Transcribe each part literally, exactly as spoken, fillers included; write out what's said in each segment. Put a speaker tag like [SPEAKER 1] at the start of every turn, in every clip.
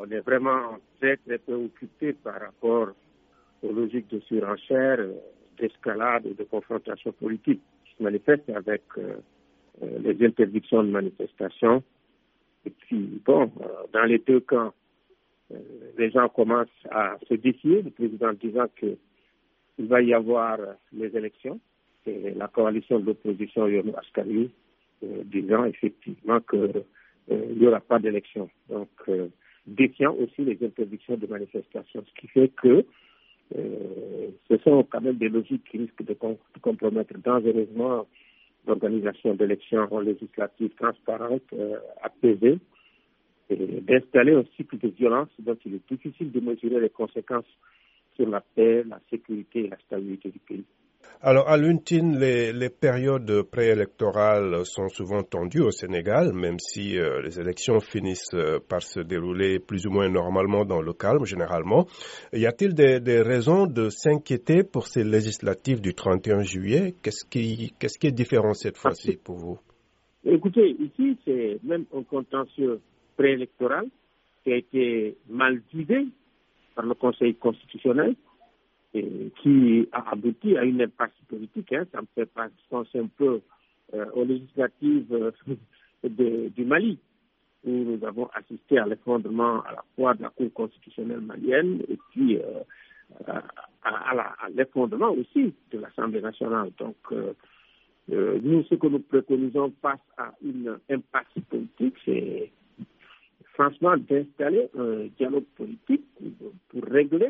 [SPEAKER 1] on est vraiment très, très préoccupé par rapport aux logiques de surenchère, d'escalade et de confrontation politique qui se manifestent avec euh, les interdictions de manifestation. Et puis, bon, euh, dans les deux camps, euh, les gens commencent à se défier, le président disant qu'il va y avoir les élections, et la coalition de l'opposition Yonou Askari euh, disant effectivement qu'il euh, n'y aura pas d'élection. Donc, euh, défiant aussi les interdictions de manifestation, ce qui fait que euh, ce sont quand même des logiques qui risquent de, com- de compromettre dangereusement l'organisation d'élections législatives transparentes, euh, apaisées, et d'installer un cycle de violence dont il est difficile de mesurer les conséquences sur la paix, la sécurité et la stabilité du pays.
[SPEAKER 2] Alors, à l'U N T I N, les, les périodes préélectorales sont souvent tendues au Sénégal, même si euh, les élections finissent euh, par se dérouler plus ou moins normalement dans le calme, généralement. Y a-t-il des, des raisons de s'inquiéter pour ces législatives du trente et un juillet? Qu'est-ce qui, qu'est-ce qui est différent cette fois-ci pour vous?
[SPEAKER 1] Écoutez, ici, c'est même un contentieux préélectoral qui a été mal guidé par le Conseil constitutionnel, et qui a abouti à une impasse politique. Hein. Ça me fait penser un peu euh, aux législatives euh, de, du Mali, où nous avons assisté à l'effondrement à la fois de la Cour constitutionnelle malienne et puis euh, à, à, la, à l'effondrement aussi de l'Assemblée nationale. Donc, euh, euh, nous, ce que nous préconisons face à une impasse politique, c'est franchement d'installer un dialogue politique pour régler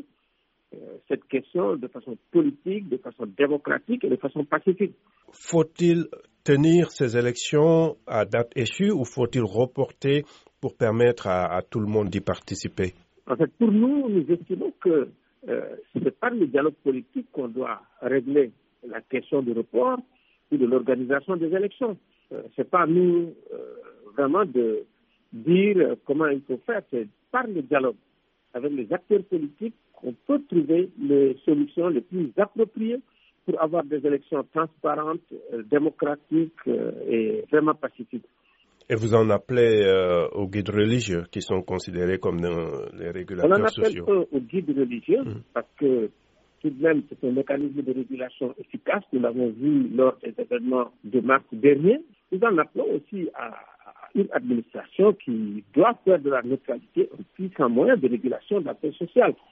[SPEAKER 1] cette question de façon politique, de façon démocratique et de façon pacifique.
[SPEAKER 2] Faut-il tenir ces élections à date échue ou faut-il reporter pour permettre à, à tout le monde d'y participer?
[SPEAKER 1] En fait, pour nous, nous estimons que euh, c'est par le dialogue politique qu'on doit régler la question du report ou de l'organisation des élections. Euh, c'est pas nous euh, vraiment de dire comment il faut faire, c'est par le dialogue avec les acteurs politiques on peut trouver les solutions les plus appropriées pour avoir des élections transparentes, euh, démocratiques euh, et vraiment pacifiques.
[SPEAKER 2] Et vous en appelez euh, aux guides religieux qui sont considérés comme euh, les régulateurs sociaux?
[SPEAKER 1] On en appelle aux guides religieux mmh. parce que tout de même c'est un mécanisme de régulation efficace. Nous l'avons vu lors des événements de mars dernier. Nous en appelons aussi à une administration qui doit faire de la neutralité un puissant moyen de régulation de la paix sociale.